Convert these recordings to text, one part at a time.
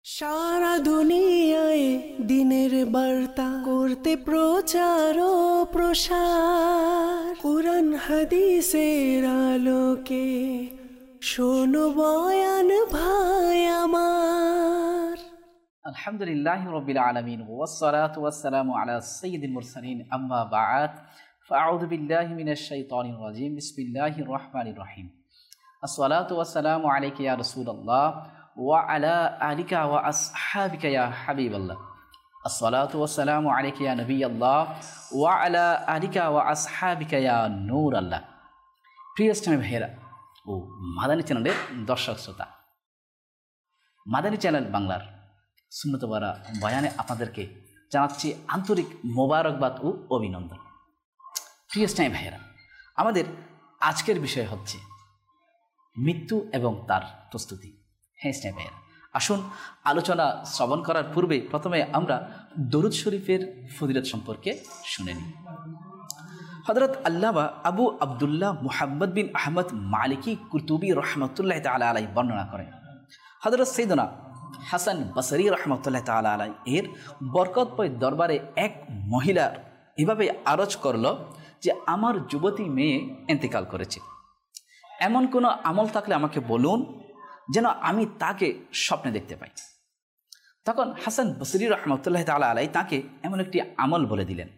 সারা দুনিয়ায় দিনের বার্তা করতে প্রচার ও প্রসার, কুরআন হাদিসের আলোকে শোনো বয়ান ভাই আমার। আলহামদুলিল্লাহি রাব্বিল আলামিন ওয়াসসালাতু ওয়াসসালামু আলা সাইয়্যিদিল মুরসালিন, আম্মা বা'দ, ফাআউযু বিল্লাহি মিনাশ শাইতানির রাজীম। বিসমিল্লাহির রহমানির রহিম। আসসালাতু ওয়াসসালামু আলাইকা ইয়া রাসূলুল্লাহ ওয়া আলা আলিকা ওয়া আসহাবিকা ইয়া হাবিবাল্লাহ। আসসালাতু ওয়াসসালামু আলাইকা ইয়া নবিয়াল্লাহ ওয়া আলা আলিকা ওয়া আসহাবিকা ইয়া নূরাল্লাহ। প্রিয় ইসলামী ভাইয়েরা ও মাদানী চ্যানেলের দর্শক শ্রোতা, মাদানী চ্যানেল বাংলার সুন্নতবারা বয়ানে আপনাদেরকে জানাচ্ছি আন্তরিক মোবারকবাদ ও অভিনন্দন। প্রিয় ইসলামী ভাইয়েরা, আমাদের আজকের বিষয় হচ্ছে মৃত্যু এবং তার প্রস্তুতি। হ্যাঁ ইসলামী ভাইয়েরা, আসুন আলোচনা শ্রবণ করার পূর্বে প্রথমে আমরা দরুদ শরীফের ফজিলত সম্পর্কে শুনে নিই। হযরত আল্লামা আবু আবদুল্লাহ মুহাম্মদ বিন আহমদ মালিকি কুরতুবী রহমতুল্লাহ তাআলা আলাইহি বর্ণনা করেন, হযরত সাইয়েদনা হাসান বসরি রহমতুল্লাহ তাআলা আলাইহি এর বরকতময় দরবারে এক মহিলা এভাবে আরজ করল যে আমার যুবতী মেয়ে ইন্তেকাল করেছে, এমন কোনো আমল থাকলে আমাকে বলুন যেন আমি তাকে স্বপ্নে দেখতে পাই। তখন হাসান বসরি রহমতুল্লাহ তাআলা আলাইহি তাকে এমন একটি আমল বলে দিলেন।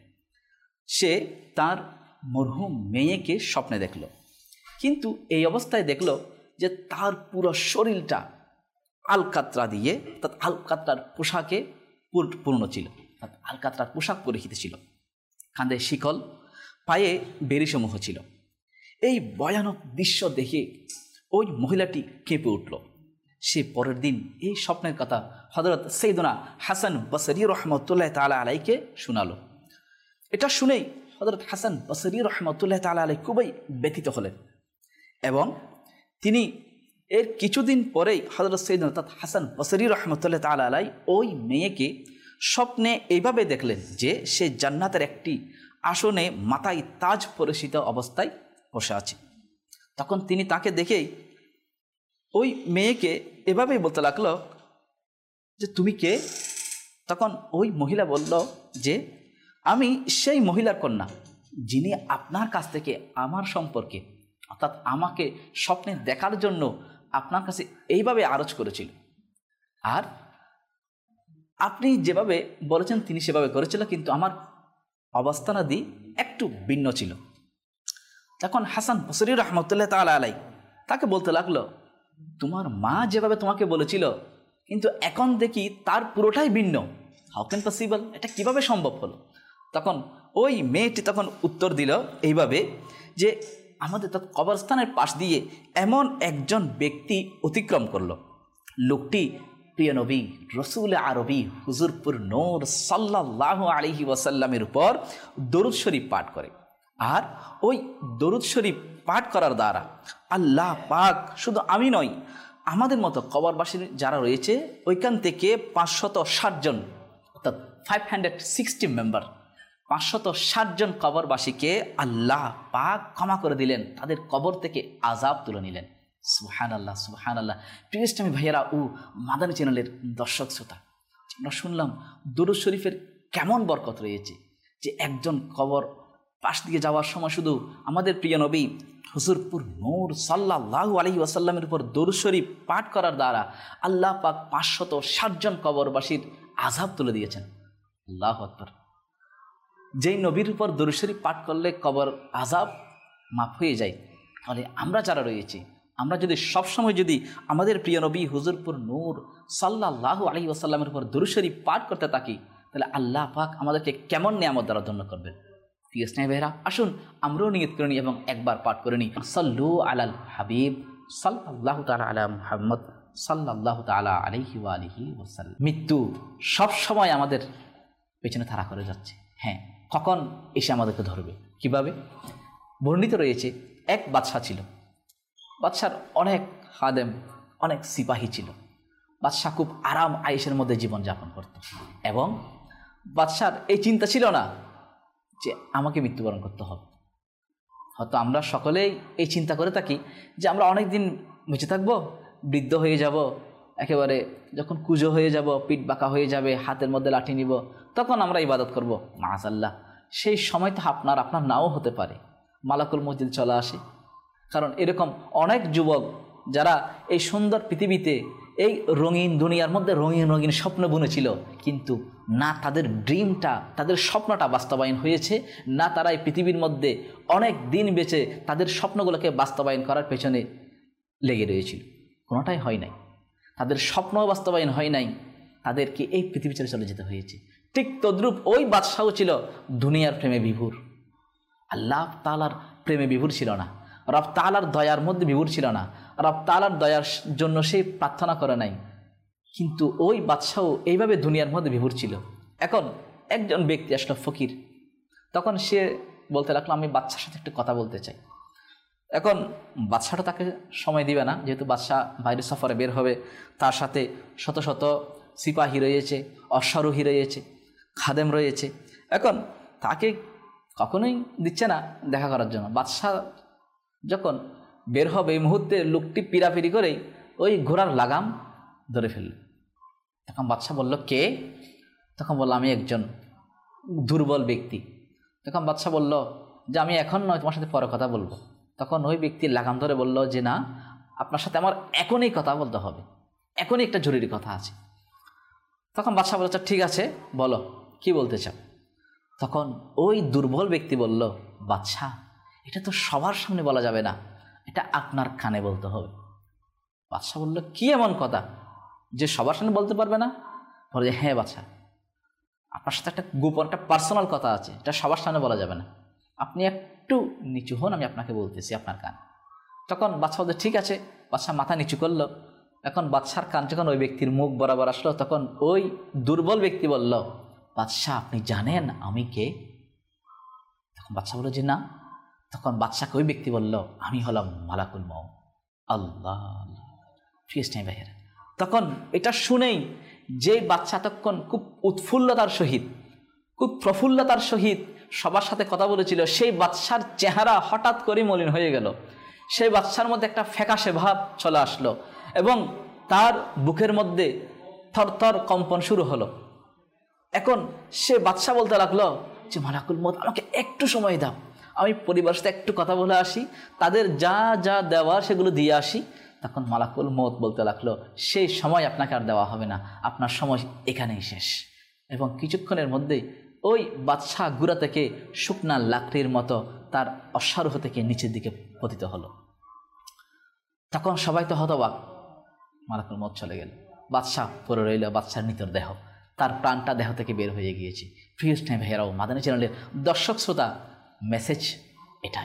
সে তার মরহুম মেয়েকে স্বপ্নে দেখল, কিন্তু এই অবস্থায় দেখল যে তার পুরো শরীরটা আলকাতরা দিয়ে, অর্থাৎ আলকাতরার পোশাকে পূর্ণ ছিল, অর্থাৎ আলকাতরার পোশাক পরিহিত ছিল, কাঁধে শিকল, পায়ে বেড়িসমূহ ছিল। এই ভয়ানক দৃশ্য দেখে ওই মহিলাটি কেঁপে উঠল। সে পরের দিন এই স্বপ্নের কথা হযরত সাইয়েদনা হাসান বসরি রহমতুল্লাহ তাআলা আলাইহিকে শোনালো। এটা শুনেই হযরত হাসান বসরি রহমতুল্লাহ তাআলা আলাইহি খুবই ব্যথিত হলেন এবং তিনি এর কিছুদিন পরেই হযরত সাইয়েদনা অর্থাৎ হাসান বসরি রহমতুল্লাহ তাআলা আলাইহি ওই মেয়েকে স্বপ্নে এইভাবে দেখলেন যে সে জান্নাতের একটি আসনে মাথায় তাজ পরিহিত অবস্থায় বসে আছে। তখন তিনি তাকে দেখেই ওই মেয়েকে এভাবেই বলতে লাগলো যে তুমি কে? তখন ওই মহিলা বলল যে আমি সেই মহিলার কন্যা যিনি আপনার কাছ থেকে আমার সম্পর্কে, অর্থাৎ আমাকে স্বপ্নে দেখার জন্য আপনার কাছে এইভাবে আরজ করেছিল, আর আপনি যেভাবে বলেছেন তিনি সেভাবে করেছিল, কিন্তু আমার অবস্থানাদি একটু ভিন্ন ছিল। তখন হাসান বসরি রহমতুল্লাহ তাআলা আলাইহি তাকে বলতে লাগলো তোমার মা যেভাবে তোমাকে বলেছিল, কিন্তু এখন দেখি তার পুরোটাই ভিন্ন। হাউ ক্যান পসিবল, এটা কিভাবে সম্ভব হলো? তখন ওই মেয়েটি তখন উত্তর দিল এইভাবে যে আমাদের কবরস্থানের পাশ দিয়ে এমন একজন ব্যক্তি অতিক্রম করলো। লোকটি প্রিয় নবী রসুল আরবি হুজুরপুর নূর সাল্লাল্লাহু আলাইহি ওয়াসাল্লামের উপর দরুদ শরীফ পাঠ করে, আর ওই দরুদ শরীফ পাঠ করার দ্বারা আল্লাহ পাক শুধু আমি নয়, আমাদের মতো কবরবাসী যারা রয়েছে ওইখান থেকে 560 জন, অর্থাৎ 560 মেম্বার, 560 জন কবরবাসীকে আল্লাহ পাক ক্ষমা করে দিলেন, তাদের কবর থেকে আযাব তুলে নিলেন। সুবহানাল্লাহ, সুবহানাল্লাহ। প্রিয় ইসলামী ভাইয়েরা ও মাদানী চ্যানেলের দর্শক শ্রোতা, আমরা শুনলাম দরুদ শরীফের কেমন বরকত রয়েছে, যে একজন কবর পাশ দিয়ে যাওয়ার সময় শুধু আমাদের প্রিয় নবী হুজুরপুর নূর সাল্লাল্লাহু আলাইহি ওয়াসাল্লামের উপর দরুদ শরীফ পাঠ করার দ্বারা আল্লাহ পাক 560 জন কবরবাসীর আযাব তুলে দিয়েছেন। আল্লাহু আকবার। যেই নবীর উপর দরুদ শরীফ পাঠ করলে কবর আযাব মাফ হয়ে যায়, তাহলে আমরা যারা রয়েছি, আমরা যদি সবসময় যদি আমাদের প্রিয় নবী হুজুরপুর নূর সাল্লাল্লাহু আলাইহি ওয়াসাল্লামের উপর দরুদ শরীফ পাঠ করতে থাকি, তাহলে আল্লাহ পাক আমাদেরকে কেমন নিয়ামত দ্বারা ধন্য করবেন। প্রিয় স্নেহ ভাইরা, আসুন আমরাও নিয়ত করে নিই এবং একবার পাঠ করে নিই, সাল্লু আলাল হাবিব সাল্লাল্লাহু তাআলা আলা মুহাম্মদ সাল্লাল্লাহু তাআলা আলাইহি ওয়া আলিহি ওয়াসাল্লাম। মৃত্যু সব সময় আমাদের পেছনে তাড়া করে যাচ্ছে। হ্যাঁ, কখন এসে আমাদেরকে ধরবে, কিভাবে? বর্ণিত রয়েছে এক বাদশাহ ছিল, বাদশার অনেক খাদেম, অনেক সিপাহী ছিল। বাদশাহ খুব আরাম আয়েশের মধ্যে জীবনযাপন করত এবং বাদশার এই চিন্তা ছিল না যে আমাকে মৃত্যুবরণ করতে হবে। হয়তো আমরা সকলেই এই চিন্তা করে থাকি যে আমরা অনেক দিন বেঁচে থাকবো, বৃদ্ধ হয়ে যাব একেবারে যখন কুজো হয়ে যাব, পিঠ বাঁকা হয়ে যাবে, হাতের মধ্যে লাঠি নিব, তখন আমরা ইবাদত করব, মাআযাল্লাহ সেই সময় তো আপনার নাও হতে পারে। মালাকুল মউত চলে আসে। কারণ এরকম অনেক যুবক যারা এই সুন্দর পৃথিবীতে এই রঙিন দুনিয়ার মধ্যে রঙিন রঙিন স্বপ্ন বুনেছিল, কিন্তু না তাদের ড্রিমটা, তাদের স্বপ্নটা বাস্তবায়ন হয়েছে, না তারা এই পৃথিবীর মধ্যে অনেক দিন বেঁচে তাদের স্বপ্নগুলোকে বাস্তবায়ন করার পেছনে লেগে রয়েছিল। কোনোটাই হয় নাই, তাদের স্বপ্নও বাস্তবায়ন হয় নাই, তাদেরকে এই পৃথিবী ছেড়ে চলে যেতে হয়েছে। ঠিক তদ্রূপ ওই বাদশাহও ছিল দুনিয়ার প্রেমে বিভোর, আল্লাহ তাআলার প্রেমে বিভোর ছিল না, রব তাআলার দয়ার মধ্যে বিভোর ছিল না, রব তাআলার দয়ার জন্য সে প্রার্থনা করে নাই, কিন্তু ওই বাদশাহ এইভাবে দুনিয়ার মধ্যে বিভোর ছিল। এখন একজন ব্যক্তি আসলো ফকির, তখন সে বলতে লাগলো আমি বাদশার সাথে একটু কথা বলতে চাই। এখন বাদশাটা তাকে সময় দিবে না, যেহেতু বাদশাহ বাইরে সফরে বের হবে, তার সাথে শত শত সিপাহী রয়েছে, অশ্বারোহী রয়েছে, খাদেম রয়েছে। এখন তাকে কখনোই দিচ্ছে না দেখা করার জন্য। বাদশাহ যখন বের হবে এই মুহূর্তে লোকটি পিরাপিরি করেই ওই ঘোড়ার লাগাম ধরে ফেলল। তখন বাদশাহ বলল কে? তখন বলল আমি একজন দুর্বল ব্যক্তি। তখন বাদশাহ বলল যে আমি এখন নয়, তোমার সাথে পরে কথা বলবো। তখন ওই ব্যক্তি লাগাম ধরে বলল যে না, আপনার সাথে আমার এখনই কথা বলতে হবে, এখনই একটা জরুরি কথা আছে। তখন বাদশাহ বলছে ঠিক আছে বলো, কি বলতে চাও? তখন ওই দুর্বল ব্যক্তি বলল বাদশাহ এটা তো সবার সামনে বলা যাবে না, এটা আপনার কানে বলতে হবে। বাদশাহ বলল কি এমন কথা যে সবার সামনে বলতে পারবে না? বলে যে হ্যাঁ বাদশাহ, আপনার সাথে একটা গোপন, একটা পার্সোনাল কথা আছে, এটা সবার সামনে বলা যাবে না, আপনি একটু নিচু হন, আমি আপনাকে বলতেছি আপনার কান। তখন বাদশাহ বলতে ঠিক আছে। বাদশাহ মাথা নিচু করলো। এখন বাদশার কান যখন ওই ব্যক্তির মুখ বরাবর আসলো, তখন ওই দুর্বল ব্যক্তি বলল বাদশাহ আপনি জানেন আমি কে? তখন বাদশাহ বলল যে না। তখন বাদশাকে ওই ব্যক্তি বলল আমি হলাম মালাকুল মউত। আল্লাহ ভাইয়েরা, তখন এটা শুনেই যে বাদশাহ তখন খুব উৎফুল্লতার সহিত, খুব প্রফুল্লতার সহিত সবার সাথে কথা বলেছিল, সেই বাদশার চেহারা হঠাৎ করে মলিন হয়ে গেল। সেই বাদশার মধ্যে একটা ফ্যাকাশে ভাব চলে আসলো এবং তার বুকের মধ্যে থরথর কম্পন শুরু হলো। এখন সে বাদশাহ বলতে লাগলো যে মালাকুল মউত আমাকে একটু সময় দাও, আমি পরিবারের সাথে একটু কথা বলে আসি, তাদের যা যা দেওয়ার সেগুলো দিয়ে আসি। তখন মালাকুল মউত বলতে লাগলো সেই সময় আপনাকে আর দেওয়া হবে না, আপনার সময় এখানেই শেষ। এবং কিছুক্ষণের মধ্যেই ওই বাদশাহ গুড়া থেকে শুকনা লাকড়ির মতো তার অশ্বারোহ থেকে নিচের দিকে পতিত হলো। তখন সবাই তো হতবাক, মালাকুল মউত চলে গেল, বাদশাহ পড়ে রইল, বাদশার নিতর দেহ, তার প্রাণটা দেহ থেকে বের হয়ে গিয়েছে। প্রিয় স্নেহ ভাইয়েরাও, মাদানী চ্যানেলের দর্শক শ্রোতা, মেসেজ এটাই,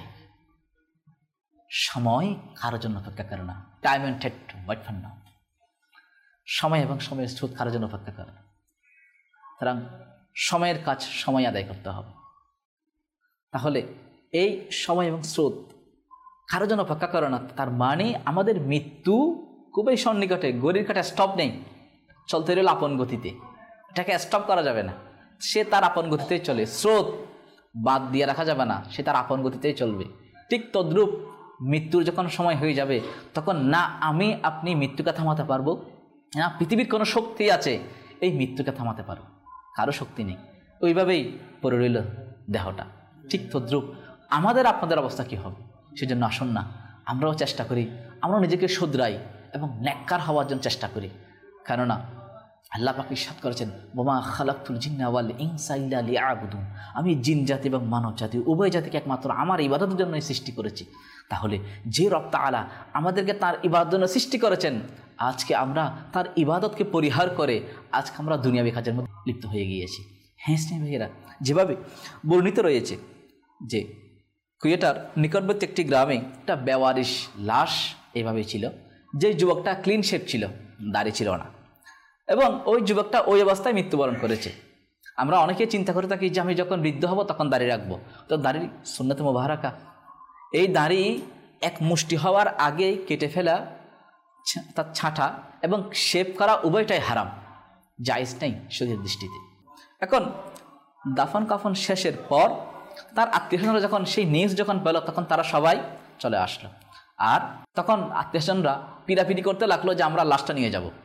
সময় কারোর জন্য অপেক্ষা করে না। Time and tide wait for none. সময় এবং সময়ের স্রোত কারোর জন্য অপেক্ষা করে না। সুতরাং সময়ের কাজ সময় আদায় করতে হবে। তাহলে এই সময় এবং স্রোত কারোর জন্য অপেক্ষা করে না, তার মানে আমাদের মৃত্যু খুবই সন্নিকটে, গড়ির কাটা স্টপ নেই, চলতে রইল আপন গতিতে, এটাকে স্টপ করা যাবে না। সে তার আপন গতিতেই চলে, স্রোত বাদ দিয়ে রাখা যাবে না, সে তার আপন গতিতেই চলবে। ঠিক তদ্রূপ মৃত্যুর যখন সময় হয়ে যাবে, তখন না আমি আপনি মৃত্যুকে থামাতে পারবো, না পৃথিবীর কোনো শক্তি আছে এই মৃত্যুকে থামাতে পারবো, কারো শক্তি নেই। ওইভাবেই পড়ে রইল দেহটা। ঠিক তদ্রূপ আমাদের আপনাদের অবস্থা কী হবে? সেজন্য আসুন না আমরাও চেষ্টা করি, আমরা নিজেকে শুধরাই এবং নেককার হওয়ার জন্য চেষ্টা করি। কেননা আল্লাহ পাক ইরশাদ করেছেন, ওমা খালাকতুল জিন্না ওয়াল ইনসা ইল্লা লিয়াবুদুন, আমি জিন জাতি এবং মানব জাতি উভয় জাতিকে একমাত্র আমার ইবাদতের জন্যই সৃষ্টি করেছি। তাহলে যে রব তাআলা আমাদেরকে তার ইবাদতের জন্য সৃষ্টি করেছেন, আজকে আমরা তার ইবাদতকে পরিহার করে আজকে আমরা দুনিয়াবি কাজের মধ্যে লিপ্ত হয়ে গিয়েছি। হ্যাঁ স্নেহ ভাইয়েরা, যেভাবে বর্ণিত রয়েছে যে কুয়েটার নিকটবর্তী একটি গ্রামে একটা বেওয়ারিশ লাশ এভাবে ছিল, যে যুবকটা ক্লিন শেপ ছিল, দাড়ি ছিল না, এবং ওই যুবকটা ওই অবস্থায় মৃত্যুবরণ করেছে। আমরা অনেকে চিন্তা করে থাকি যে আমি যখন বৃদ্ধ হব তখন দাড়ি রাখবো, তো দাড়ির সুন্নাতে মুবারাকা, এই দাড়ি এক মুষ্টি হওয়ার আগেই কেটে ফেলা, তার ছাঁটা এবং শেভ করা উভয়টাই হারাম, জায়েজ নেই শরীরের দৃষ্টিতে। এখন দাফন কাফন শেষের পর তার আত্মীয়স্বজনরা যখন সেই নিউজ যখন পেল, তখন তারা সবাই চলে আসলো, আর তখন আত্মীয়স্বজনরা পিড়াপিড়ি করতে লাগলো যে আমরা লাশটা নিয়ে যাব।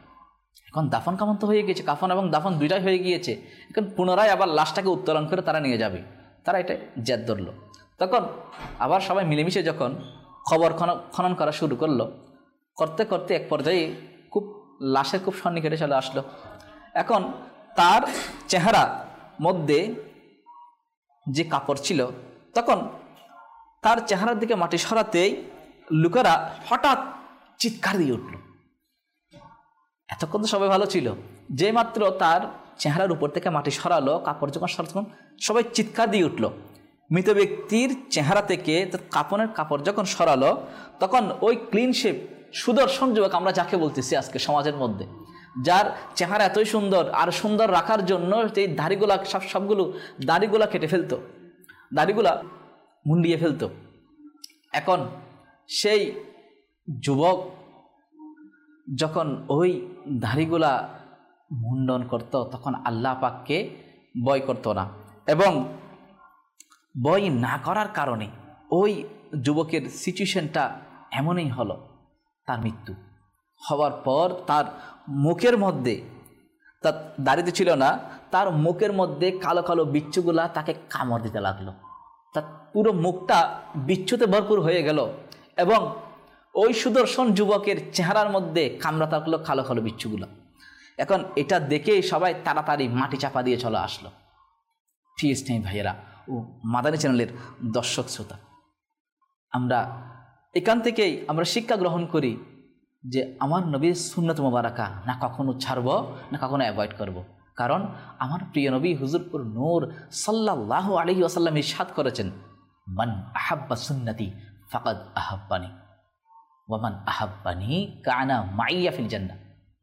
এখন দাফন কাফন তো হয়ে গিয়েছে, কাফন এবং দাফন দুইটাই হয়ে গিয়েছে। এখন পুনরায় আবার লাশটাকে উত্তোলন করে তারা নিয়ে যাবে, তারা এটা জেদ ধরলো। তখন আবার সবাই মিলেমিশে যখন খবর খনন করা শুরু করলো, করতে করতে এক পর্যায়ে খুব লাশের খুব সন্নিকটে চলে আসলো। এখন তার চেহারা মধ্যে যে কাপড় ছিল, তখন তার চেহারার দিকে মাটি সরাতেই লোকেরা হঠাৎ চিৎকার দিয়ে উঠল। এতক্ষণ তো সবাই ভালো ছিল, যে মাত্র তার চেহারার উপর থেকে মাটি সরালো, কাপড় যখন সরাতক্ষণ সবাই চিৎকার দিয়ে উঠল। মৃত ব্যক্তির চেহারা থেকে তার কাপড়ের কাপড় যখন সরালো, তখন ওই ক্লিন শেপ সুদর্শন যুবক, আমরা যাকে বলতেছি আজকে সমাজের মধ্যে, যার চেহারা এতই সুন্দর, আর সুন্দর রাখার জন্য এই দাড়িগুলা সবগুলো দাড়িগুলা কেটে ফেলতো, দাড়িগুলা মুন্ডিয়ে ফেলতো। এখন সেই যুবক যখন ওই দাড়িগুলা মুন্ডন করত, তখন আল্লাহ পাককে ভয় করত না, এবং ভয় না করার কারণে ওই যুবকের সিচুয়েশনটা এমনই হলো, তার মৃত্যু হওয়ার পর তার মুখের মধ্যে, তার দাড়িতে ছিল না, তার মুখের মধ্যে কালো কালো বিচ্ছুগুলা তাকে কামড় দিতে লাগলো। তার পুরো মুখটা বিচ্ছুতে ভরপুর হয়ে গেল, এবং ওই সুদর্শন যুবকের চেহারার মধ্যে কামড়াতে লাগলো কালো কালো বিচ্ছুগুলো। এখন এটা দেখেই সবাই তাড়াতাড়ি মাটি চাপা দিয়ে চলে আসলো। ফিস্টাই ভাইয়েরা ও মাদানী চ্যানেলের দর্শক শ্রোতা, আমরা এখান থেকেই আমরা শিক্ষা গ্রহণ করি যে আমার নবীর সুন্নত মুবারাকা না কখনো ছাড়ব, না কখনো অ্যাভয়েড করব। কারণ আমার প্রিয় নবী হুজুরপুর নূর সাল্লাল্লাহু আলাইহি ওয়াসাল্লাম ইরশাদ করেছেন, মান আহাব্বা সুন্নতি ফাকাদ আহাব্বানি ওয়া মান আহাব্বানি কানা মাইয়া ফিল জান্নাহ।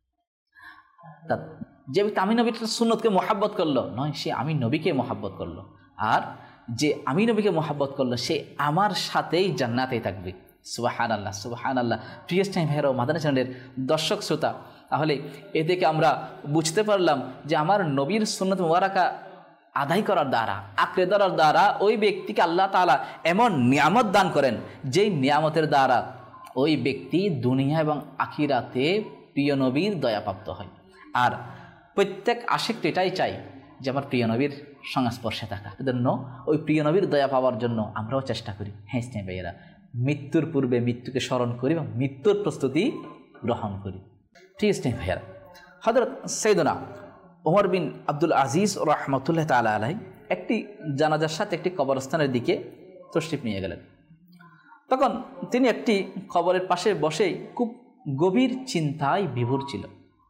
যে ব্যক্তি আমি নবীর সুন্নতকে মোহাব্বত করলো নয়, সে আমি নবীকে মোহাব্বত করলো, আর যে আমি নবীকে মোহাব্বত করলো সে আমার সাথেই জান্নাতেই থাকবে। সুবহানাল্লাহ, সুবহানাল্লাহ। প্রিয় টাইম ভাইরা, মাদানী চ্যানেলের দর্শক শ্রোতা, তাহলে এ থেকে আমরা বুঝতে পারলাম যে আমার নবীর সুন্নত মুবারাকা আদায় করার দ্বারা, আঁকড়ে ধরার দ্বারা ওই ব্যক্তিকে আল্লাহ তাআলা এমন নিয়ামত দান করেন, যেই নিয়ামতের দ্বারা ওই ব্যক্তি দুনিয়া এবং আখিরাতে প্রিয় নবীর দয়াপ্রাপ্ত হয়। আর প্রত্যেক আশিক এটাই চাই যে আমার প্রিয় নবীর সংস্পর্শে থাকা, এজন্য ওই প্রিয় নবীর দয়া পাওয়ার জন্য আমরাও চেষ্টা করি। হ্যাঁ স্নেহ ভাইয়েরা, মৃত্যুর পূর্বে মৃত্যুকে স্মরণ করি এবং মৃত্যুর প্রস্তুতি গ্রহণ করি। ঠিক স্নেহ ভাইয়েরা, হযরত সাইয়েদনা ওমর বিন আব্দুল আজিজ রাহমাতুল্লাহ তাআলা আলাইহি একটি জানাজার সাথে একটি কবরস্থানের দিকে তশরিফ নিয়ে গেলেন। তখন তিনি একটি কবরের পাশে বসেই খুব গভীর চিন্তায় বিভোর ছিল।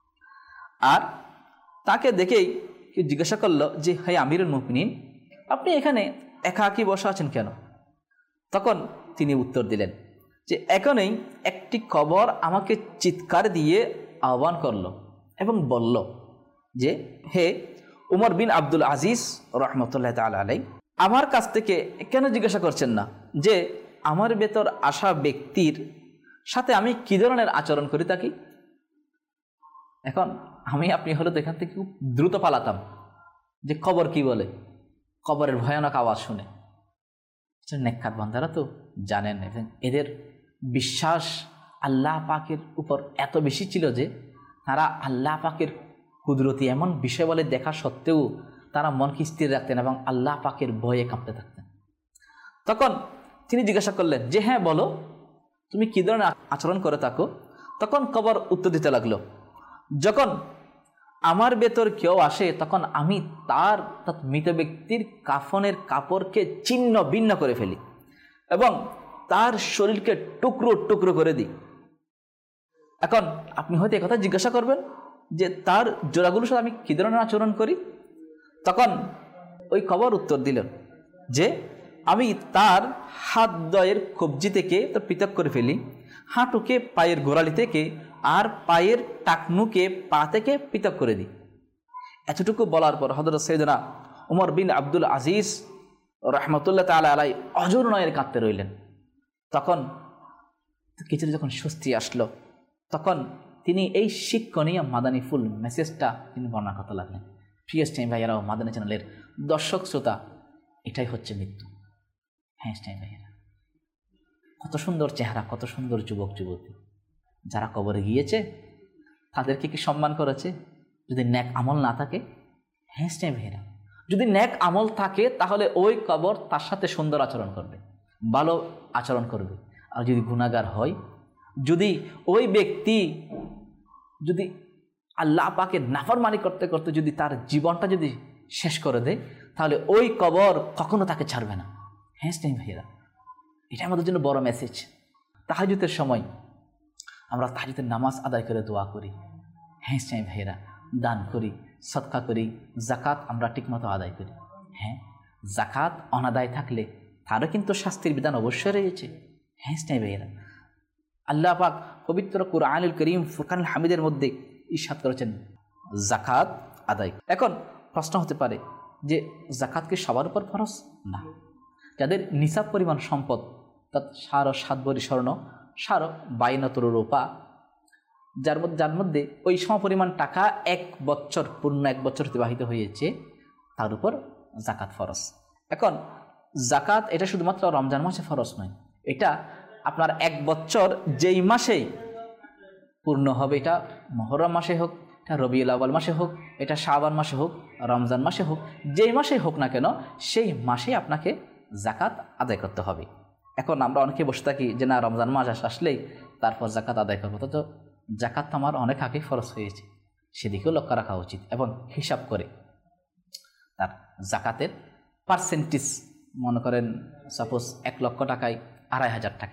আর তাকে দেখেই কেউ জিজ্ঞাসা করলো যে, হে আমিরুল মুমিনিন, আপনি এখানে একাকী বসে আছেন কেন? তখন তিনি উত্তর দিলেন যে, এখানেই একটি কবর আমাকে চিৎকার দিয়ে আহ্বান করলো এবং বলল যে, হে উমর বিন আব্দুল আজিজ রহমতুল্লাহ তাআলা আলাইহি, আমার কাছ থেকে কেন জিজ্ঞাসা করছেন না যে আমার ভেতর আসা ব্যক্তির সাথে আমি কী ধরনের আচরণ করি থাকি? এখন আমি আপনি হলে তো এখান থেকে খুব দ্রুত পালাতাম যে কবর কি বলে, কবরের ভয়ানক আওয়াজ শুনে। নেককার বান্দারা তো জানেন, এদের বিশ্বাস আল্লাহ পাকের উপর এত বেশি ছিল যে তারা আল্লাহ পাকের কুদরতি এমন বিষয় বলে দেখা সত্ত্বেও তারা মনকে স্থির রাখতেন এবং আল্লাহ পাকের ভয়ে কাঁপতে থাকতেন। তখন তিনি জিজ্ঞাসা করলেন যে, হ্যাঁ বলো, তুমি কী ধরনের আচরণ করে থাকো? তখন কবর উত্তর দিতে লাগলো, যখন আমার ভেতর কেউ আসে তখন আমি তার মৃত ব্যক্তির কাফনের কাপড়কে ছিন্ন ভিন্ন করে ফেলি এবং তার শরীরকে টুকরো টুকরো করে দিই। এখন আপনি হয়তো একথা জিজ্ঞাসা করবেন যে তার জোড়াগুলোর সাথে আমি কী ধরনের আচরণ করি? তখন ওই কবর উত্তর দিলেন যে আমি তার হাত দ্বয়ের কবজি থেকে তো পৃথক করে ফেলি, হাঁটুকে পায়ের গোড়ালি থেকে আর পায়ের টাকনুকে পা থেকে পৃথক করে দিই। এতটুকু বলার পর হযরত সাইয়েদনা উমর বিন আব্দুল আজিজ রহমতুল্লাহ তাআলা আলাইহি অজর নয়ের কাঁদতে রইলেন। তখন কিছুটা যখন স্বস্তি আসলো, তখন তিনি এই শিক্ষণীয় মাদানী ফুল মেসেজটা তিনি বর্ণনা করতে লাগলেন। প্রিয় স্টাইম ভাইয়ারাও, মাদানী চ্যানেলের দর্শক শ্রোতা, এটাই হচ্ছে মৃত্যু। হ্যাঁ স্টাইম ভাইয়ারা, কত সুন্দর চেহারা, কত সুন্দর যুবক যুবতী যারা কবরে গিয়েছে, তাদেরকে কি সম্মান করেছে? যদি নেক আমল না থাকে, হ্যাঁ ভাইরা, যদি নেক আমল থাকে তাহলে ওই কবর তার সাথে সুন্দর আচরণ করবে, ভালো আচরণ করবে। আর যদি গুনাহগার হয়, যদি ওই ব্যক্তি যদি আল্লাহ পাকের নাফরমানি করতে করতে যদি তার জীবনটা যদি শেষ করে দেয়, তাহলে ওই কবর কখনো তাকে ছাড়বে না। হ্যাঁ ভাইয়েরা, এটা আমাদের জন্য বড় মেসেজ। তাহাজ্জুদের সময় আমরা তাহাজ্জুদের নামাজ আদায় করে দোয়া করি। হ্যাঁ ভাইয়েরা, দান করি, সদকা করি, জাকাত আমরা ঠিকমতো আদায় করি। হ্যাঁ, জাকাত অনাদায় থাকলে তারও কিন্তু শাস্তির বিধান অবশ্যই রয়েছে। হ্যাঁ ভাইয়েরা, আল্লাহ পাক পবিত্র কুরআনুল কারীম ফুরকানুল হামিদের মধ্যে ইরশাদ করেছেন জাকাত আদায়। এখন প্রশ্ন হতে পারে যে জাকাত কি সবার উপর ফরজ? না। যাদের নিসাব পরিমাণ সম্পদ, তার 7.5 ভরি স্বর্ণ, 52 রূপা, যার মধ্যে ওই সমপরিমাণ টাকা পূর্ণ এক বছর অতিবাহিত হয়েছে, তার উপর জাকাত ফরজ। এখন জাকাত এটা শুধুমাত্র রমজান মাসে ফরজ নয়, এটা আপনার 1 বছর যেই মাসেই পূর্ণ হবে, এটা মুহররম মাসে হোক, এটা রবিউল আউয়াল মাসে হোক, এটা শাবান মাসে হোক, রমজান মাসে হোক, যেই মাসেই হোক না কেন, সেই মাসে আপনাকে জাকাত আদায় করতে হবে। এখন আমরা অনেকে বসে থাকি যে না, রমজান মাস আসলেই তারপর জাকাত আদায় করবো, তো জাকাত তো আমার অনেক আগেই ফরজ হয়েছে, সেদিকেও লক্ষ্য রাখা উচিত। এবং হিসাব করে তার জাকাতের পার্সেন্টেজ, মনে করেন সাপোজ 1 লক্ষ টাকায় 2,500 টাকা,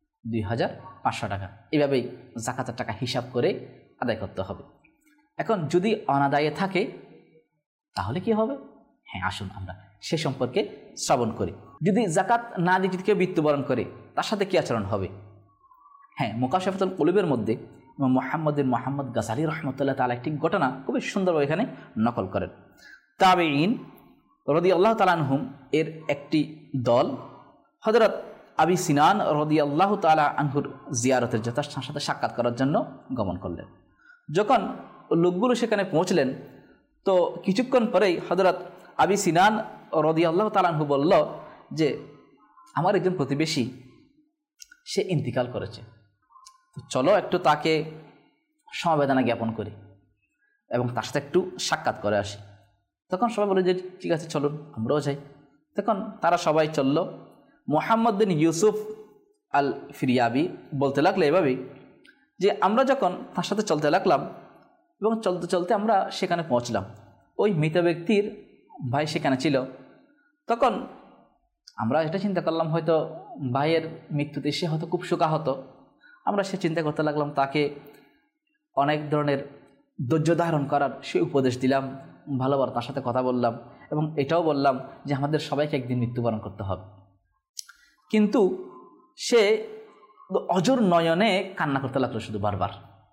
2,500 টাকা, এভাবেই জাকাতের টাকা হিসাব করে আদায় করতে হবে। এখন যদি অনাদায়ে থাকে তাহলে কি হবে? হ্যাঁ, আসুন আমরা সে সম্পর্কে শ্রবণ করি। যদি জাকাত না দিয়ে যদি কেউ মৃত্যুবরণ করে, তার সাথে কি আচরণ হবে? হ্যাঁ, মুকাশাফাতুল কুলুবের মধ্যে মোহাম্মদ গাজালি রহমতুল্লাহ তাআলা একটি ঘটনা খুবই সুন্দরভাবে এখানে নকল করেন। তাবেঈন রাদিয়াল্লাহু তাআলা আনহুম এর একটি দল হযরত আবি সিনান রাদিয়াল্লাহু তাআলা আনহুর জিয়ারতের জন্য তার সাথে সাক্ষাৎ করার জন্য গমন করলেন। যখন লোকগুলো সেখানে পৌঁছলেন, তো কিছুক্ষণ পরেই হযরত আবি সিনান রাদিয়াল্লাহু তাআলা আনহু বলল যে আমার একজন প্রতিবেশী সে ইন্তিকাল করেছে, তো চলো একটু তাকে সমবেদনা জ্ঞাপন করি এবং তার সাথে একটু সাক্ষাৎ করে আসি। তখন সবাই বলে যে ঠিক আছে চলুন, আমরাও যাই। তখন তারা সবাই চলল। মুহাম্মদ বিন ইউসুফ আল ফিরিয়াবি বলতে লাগলো এভাবেই যে আমরা যখন তার সাথে চলতে লাগলাম এবং চলতে চলতে আমরা সেখানে পৌঁছলাম, ওই মৃত ব্যক্তির ভাই সেখানে ছিল। তখন আমরা এটা চিন্তা করলাম হয়তো ভাইয়ের মৃত্যুতে সে হয়তো খুব শোকাহত। আমরা সে চিন্তা করতে লাগলাম, তাকে অনেক ধরনের ধৈর্য ধারণ করার সে উপদেশ দিলাম, ভালোবার তার সাথে কথা বললাম এবং এটাও বললাম যে আমাদের সবাইকে একদিন মৃত্যুবরণ করতে হবে। কিন্তু সে অজর নয়নে কান্না করতে লাগলো শুধু বারবার।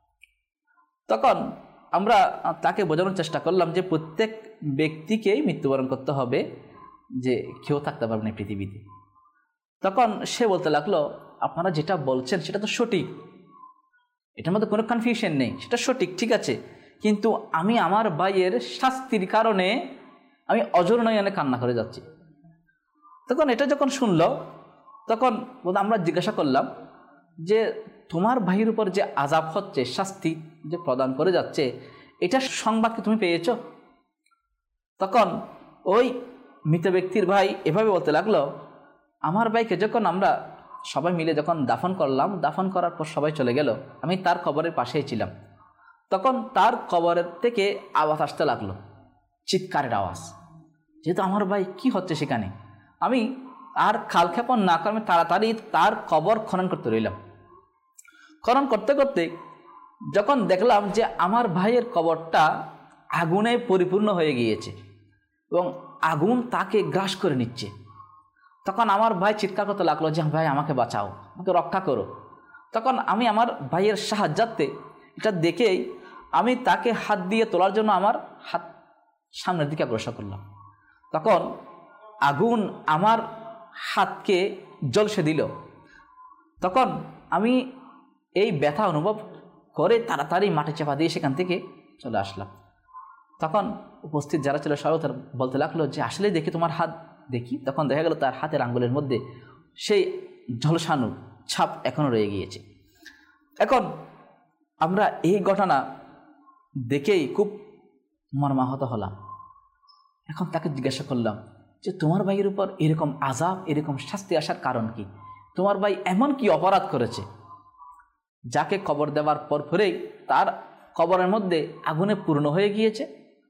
তখন আমরা তাকে বোঝানোর চেষ্টা করলাম যে প্রত্যেক ব্যক্তিকেই মৃত্যুবরণ করতে হবে, যে কেউ থাকতে পারবে না পৃথিবীতে। তখন সে বলতে লাগলো আপনারা যেটা বলছেন সেটা তো সঠিক, এটার মধ্যে কোনো কনফিউশন নেই, সেটা সঠিক, ঠিক আছে, কিন্তু আমি আমার ভাইয়ের শাস্তির কারণে আমি অজর নয়নে কান্না করে যাচ্ছি। তখন এটা যখন শুনলো, তখন আমরা জিজ্ঞাসা করলাম যে তোমার ভাইয়ের উপর যে আযাব হচ্ছে, শাস্তি যে প্রদান করে যাচ্ছে, এটা সংবাদ কি তুমি পেয়েছ? তখন ওই মৃত ব্যক্তির ভাই এভাবে বলতে লাগলো, আমার ভাইকে যখন আমরা সবাই মিলে যখন দাফন করলাম, দাফন করার পর সবাই চলে গেল, আমি তার কবরের পাশেই ছিলাম। তখন তার কবরের থেকে আওয়াজ আসতে লাগলো, চিৎকারের আওয়াজ। যেহেতু আমার ভাই কি হচ্ছে সেখানে, আমি আর খালক্ষেপণ না করে আমি তাড়াতাড়ি তার কবর খনন করতে রইলাম। খনন করতে করতে যখন দেখলাম যে আমার ভাইয়ের কবরটা আগুনে পরিপূর্ণ হয়ে গিয়েছে এবং আগুন তাকে গ্রাস করে নিচ্ছে, তখন আমার ভাই চিৎকার করতে লাগলো যে ভাই আমাকে বাঁচাও, আমাকে রক্ষা করো। তখন আমি আমার ভাইয়ের সাহায্যার্থে এটা দেখেই আমি তাকে হাত দিয়ে তোলার জন্য আমার হাত সামনের দিকে অগ্রসর করলাম। তখন আগুন আমার হাতকে জ্বলসে দিল। তখন আমি এই ব্যথা অনুভব করে তাড়াতাড়ি মাটি চাপা দিয়ে সেখান থেকে চলে আসলাম। তখন উপস্থিত যারা ছিল সবাই বলতে লাগলো যে আসলে দেখি তোমার হাত দেখি। তখন দেখা গেল তার হাতের আঙ্গুলের মধ্যে সেই ঝলসানো ছাপ এখনও রয়ে গিয়েছে। এখন আমরা এই ঘটনা দেখেই খুব মর্মাহত হলাম। এখন তাকে জিজ্ঞাসা করলাম যে তোমার ভাইয়ের উপর এরকম আযাব, এরকম শাস্তি আসার কারণ কি? তোমার ভাই এমন কি অপরাধ করেছে যাকে কবর দেওয়ার পরেই তার কবরের মধ্যে আগুনে পূর্ণ হয়ে গিয়েছে?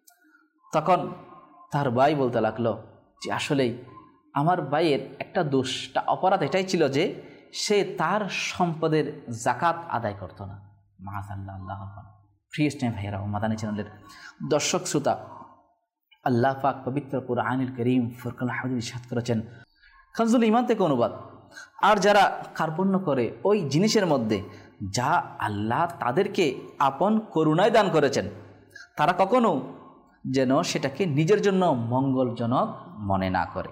তখন তার ভাই বলতে লাগলো যে আসলেই আমার ভাইয়ের একটা দোষটা, অপরাধ এটাই ছিল যে সে তার সম্পদের জাকাত আদায় করতো না। মাআযাল্লাহ, আল্লাহ প্রিয় ভাইয়েরা ও মাদানী চ্যানেলের দর্শক শ্রোতা, আল্লাহ পাক পবিত্র কুরআনুল কারীম ফুরকানুল হামিদে ইরশাদ করেছেন, খানজুল ঈমান থেকে অনুবাদ, আর যারা কার্পণ্য করে ওই জিনিসের মধ্যে যা আল্লাহ তাদেরকে আপন করুণায় দান করেছেন, তারা কখনো যেন সেটাকে নিজের জন্য মঙ্গলজনক মনে না করে,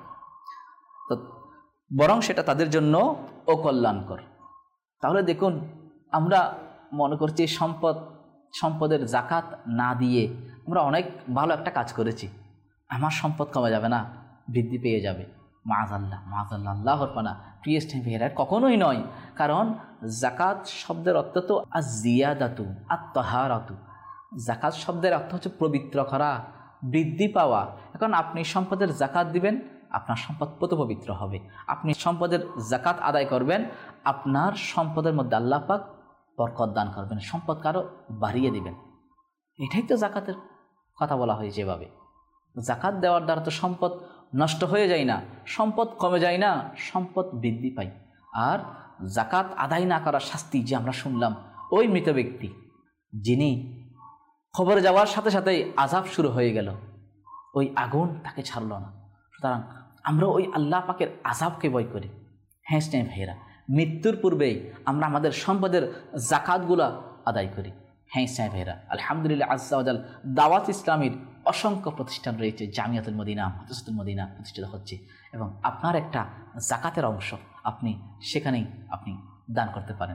তো বরং সেটা তাদের জন্য অকল্যাণকর। তাহলে দেখুন, আমরা মনে করছি সম্পদের জাকাত না দিয়ে আমরা অনেক ভালো একটা কাজ করেছি, আমার সম্পদ কমে যাবে না, বৃদ্ধি পেয়ে যাবে। মাআযাল্লাহ, মাআযাল্লাহ, আল্লাহর পানা। প্রিয় ভাইয়েরা, কখনোই নয়। কারণ জাকাত শব্দের অর্থ তো আয-জিয়াদাতু, আত-তাহারাতু। জাকাত শব্দের অর্থ হচ্ছে পবিত্র করা, বৃদ্ধি পাওয়া। এখন আপনি সম্পদের জাকাত দিবেন, আপনার সম্পদ পবিত্র হবে। আপনি সম্পদের জাকাত আদায় করবেন, আপনার সম্পদের মধ্যে আল্লাহ পাক বরকত দান করবেন, সম্পদ কারো বাড়িয়ে দিবেন। এটাই তো জাকাতের কথা বলা হয়। যেভাবে জাকাত দেওয়ার দ্বারা তো সম্পদ নষ্ট হয়ে যায় না, সম্পদ কমে যায় না, সম্পদ বৃদ্ধি পায়। আর জাকাত আদায় না করার শাস্তি যে আমরা শুনলাম, ওই মৃত ব্যক্তি যিনি খবরে যাওয়ার সাথে সাথেই আযাব শুরু হয়ে গেল, ওই আগুন তাকে ছাড়ল না। সুতরাং আমরা ওই আল্লাহ পাকের আযাবকে ভয় করি। হ্যাঁ ভাইয়েরা, মৃত্যুর পূর্বেই আমরা আমাদের সম্পদের জাকাতগুলো আদায় করি। হ্যাঁ ভাইয়েরা, আলহামদুলিল্লাহ আজ্জা ওয়াজাল দাওয়াত ইসলামীর অসংখ্য প্রতিষ্ঠান রয়েছে, জামিয়াতুল মদিনা, মাদ্রাসাতুল মদিনা প্রতিষ্ঠিত হচ্ছে, এবং আপনার একটা জাকাতের অংশ আপনি সেখানেই আপনি দান করতে পারেন।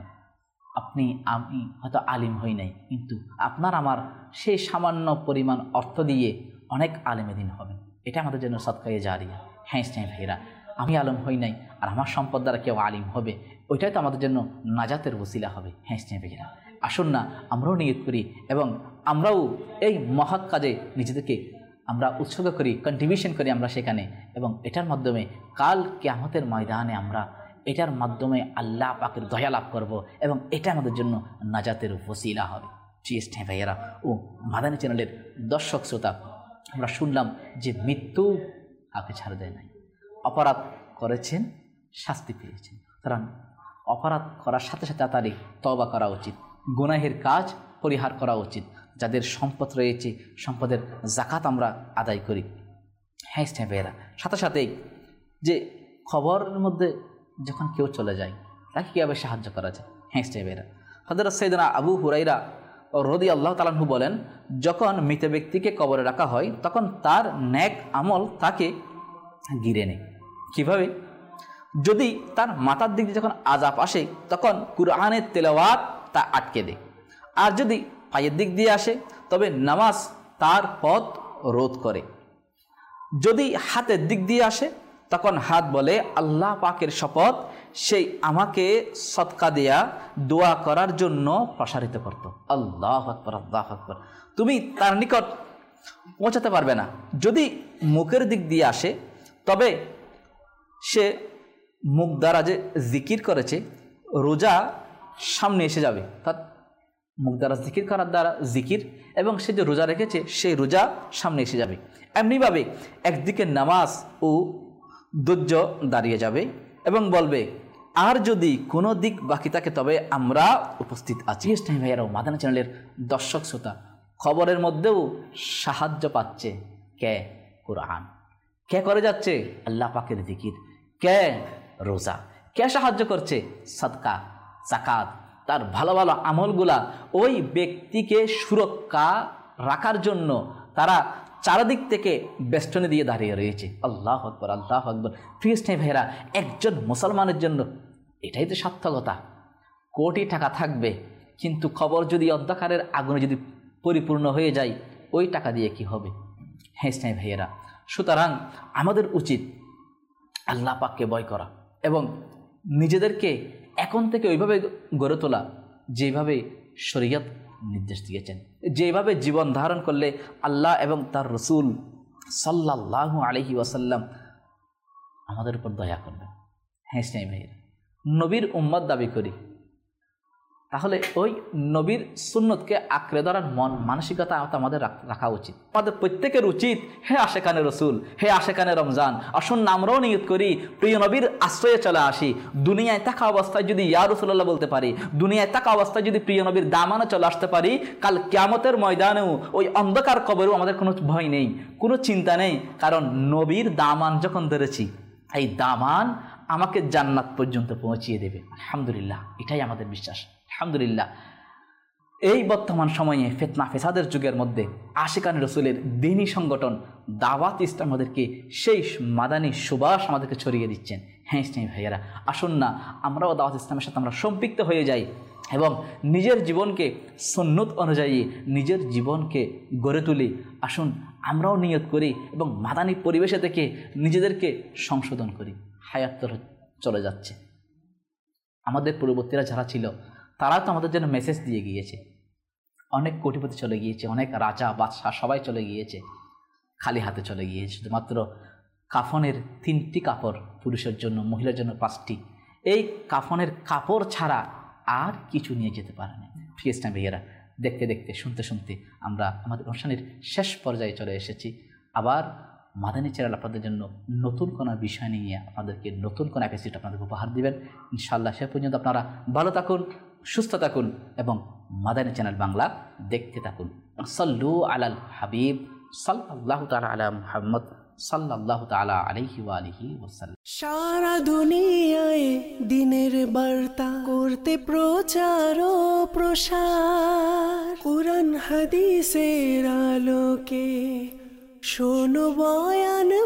আমি হয়তো আলিম হই নাই, কিন্তু আপনার আমার সেই সামান্য পরিমাণ অর্থ দিয়ে অনেক আলেমে দিন হবেন। এটা আমাদের জন্য সদকায়ে জারিয়া। হ্যাঁ ভাইয়েরা, আমি আলেম হই নাই আর আমার সম্পদ দ্বারা কেউ আলিম হবে, ওইটাই তো আমাদের জন্য নাজাতের ওসিলা হবে। হ্যাঁ ভাইয়েরা, আসুন না আমরাও নিয়ত করি এবং আমরাও এই মহৎ কাজে নিজেদেরকে আমরা উৎসর্গ করি, কন্ট্রিবিউশন করি আমরা সেখানে, এবং এটার মাধ্যমে কাল কিয়ামতের ময়দানে আমরা এটার মাধ্যমে আল্লাহ পাকের দয়া লাভ করব, এবং এটা আমাদের জন্য নাজাতের ওসিলা হবে। হ্যাঁ ভাইয়েরা ও মাদানী চ্যানেলের দর্শক শ্রোতা, আমরা শুনলাম যে মৃত্যু কাউকে ছাড় দেয় নাই। অপরাধ করেছেন, শাস্তি পেয়েছেন। সুতরাং অপরাধ করার সাথে সাথে তাড়াতাড়ি তওবা করা উচিত, গুনাহের কাজ পরিহার করা উচিত। যাদের সম্পদ রয়েছে, সম্পদের জাকাত আমরা আদায় করি। হ্যাঁ ভাইয়েরা, সাথে সাথেই যে খবরের মধ্যে যখন কেউ চলে যায়, তাকে কীভাবে সাহায্য করা যায়? হ্যাঁ ভাইয়েরা, হযরত সাইয়েদনা আবু হুরায়রা রাদিয়াল্লাহু তাআলা আনহু বলেন, যখন মৃত ব্যক্তিকে কবরে রাখা হয় তখন তার নেক আমল তাকে ঘিরে নেয়। কীভাবে? যদি তার মাথার দিক দিয়ে যখন আযাব আসে তখন কুরআনের তেলাওয়াত তা আটকে দেয়, আর যদি পায়ের দিক দিয়ে আসে তবে নামাজ তার পথ রোধ করে। যদি হাতের দিক দিয়ে আসে তখন হাত বলে, আল্লাহ পাকের শপথ, সেই আমাকে সদকা দেয়া দোয়া করার জন্য প্রসারিত করত। আল্লাহু আকবার, আল্লাহু আকবার। তুমি তার নিকট পৌঁছাতে পারবে না। যদি মুখের দিক দিয়ে আসে তবে সে মুখ দ্বারা যে জিকির করেছে, রোজা সামনে এসে যাবে, তার মুখ দ্বারা জিকির করার দ্বারা জিকির, এবং সে যে রোজা রেখেছে সেই রোজা সামনে এসে যাবে। এমনিভাবে একদিকে নামাজ ও ধৈর্য দাঁড়িয়ে যাবে এবং বলবে, আর যদি কোনো দিক বাকি থাকে তবে আমরা উপস্থিত আছি। ভাইয়ারাও মাদানী চ্যানেলের দর্শক শ্রোতা, খবরের মধ্যেও সাহায্য পাচ্ছে কে? কুরআন। কে করে যাচ্ছে? আল্লাহ পাকের জিকির। কে? রোজা। কে সাহায্য করছে? সাদকা, যাকাত, তার ভালো ভালো আমলগুলা ওই ব্যক্তিকে সুরক্ষা রাখার জন্য তারা চারদিক থেকে বেষ্টনী দিয়ে দাঁড়িয়ে রয়েছে। আল্লাহু আকবার, আল্লাহু আকবার। প্রিয় ভাইয়েরা, একজন মুসলমানের জন্য এটাই তো সার্থকতা। কোটি টাকা থাকবে, কিন্তু খবর যদি অন্ধকারের আগুনে যদি পরিপূর্ণ হয়ে যায়, ওই টাকা দিয়ে কি হবে? হ্যাঁ ভাইয়েরা, সুতরাং আমাদের উচিত আল্লাহ পাককে ভয় করা এবং নিজেদেরকে এখন থেকে ওইভাবে গড়ে তোলা যেভাবে শরীয়ত নির্দেশ দিয়েছেন। যেভাবে জীবন ধারণ করলে আল্লাহ এবং তার রসুল সাল্লাল্লাহু আলাইহি ওয়াসাল্লাম আমাদের উপর দয়া করবেন। হ্যাঁ ইসলামী ভাইয়েরা, নবীর উম্মত দাবি করি, তাহলে ওই নবীর সুন্নতকে আঁকড়ে ধরার মানসিকতা আমাদের রাখা উচিত। আমাদের প্রত্যেকের উচিত, হে আশেকানে রসুল, হে আশেকানে রমজান, আসুন আমরাও নিয়ত করি প্রিয় নবীর আশ্রয়ে চলে আসি। দুনিয়ায় থাকা অবস্থায় যদি ইয়া রাসূলুল্লাহ বলতে পারি, দুনিয়ায় থাকা অবস্থায় যদি প্রিয় নবীর দামানে চলে আসতে পারি, কাল কিয়ামতের ময়দানেও ওই অন্ধকার কবরেও আমাদের কোনো ভয় নেই, কোনো চিন্তা নেই। কারণ নবীর দামান যখন ধরেছি, এই দামান আমাকে জান্নাত পর্যন্ত পৌঁছিয়ে দেবে। আলহামদুলিল্লাহ, এটাই আমাদের বিশ্বাস। আলহামদুলিল্লাহ, এই বর্তমান সময়ে ফিতনা ফেসাদের যুগের মধ্যে আশিকানে রসুলের দ্বীনি সংগঠন দাওয়াত ইসলাম আমাদেরকে সেই মাদানী সুবাস আমাদেরকে ছড়িয়ে দিচ্ছেন। হ্যাঁ ইসলামী ভাইয়েরা, আসুন না আমরাও দাওয়াত ইসলামের সাথে আমরা সম্পৃক্ত হয়ে যাই এবং নিজের জীবনকে সুন্নত অনুযায়ী নিজের জীবনকে গড়ে তুলি। আসুন আমরাও নিয়ত করি এবং মাদানী পরিবেশে থেকে নিজেদেরকে সংশোধন করি। হায়াত তো চলে যাচ্ছে, আমাদের পূর্ববর্তীরা যারা ছিল তারা তো আমাদের জন্য মেসেজ দিয়ে গিয়েছে। অনেক কোটিপতি চলে গিয়েছে, অনেক রাজা বাদশাহ সবাই চলে গিয়েছে, খালি হাতে চলে গিয়েছে। শুধুমাত্র কাফনের 3টি কাপড় পুরুষের জন্য, মহিলার জন্য 5টি। এই কাফনের কাপড় ছাড়া আর কিছু নিয়ে যেতে পারে না। প্রিয় ইসলামী ভাইয়েরা, দেখতে দেখতে শুনতে শুনতে আমরা আমাদের অনুষ্ঠানের শেষ পর্যায়ে চলে এসেছি। আবার মাদানী চ্যানেল আপনাদের জন্য নতুন কোনো বিষয় নিয়ে আপনাদেরকে নতুন কোনো এপিসোড আপনাদেরকে উপহার দিবেন ইনশাআল্লাহ। সে পর্যন্ত আপনারা ভালো থাকুন, সুস্থ থাকুন এবং মাদানী চ্যানেল বাংলা দেখতে থাকুন। সাল্লু আলাল হাবিব সাল্লাল্লাহু তাআলা আলা মুহাম্মদ সাল্লাল্লাহু তাআলা আলাইহি ওয়া আলিহি ওয়াসাল্লাম। সারা দুনিয়ায় দিনের বার্তা করতে প্রচার ও প্রসার, কুরআন হাদিসের আলোকে শোনো বয়ান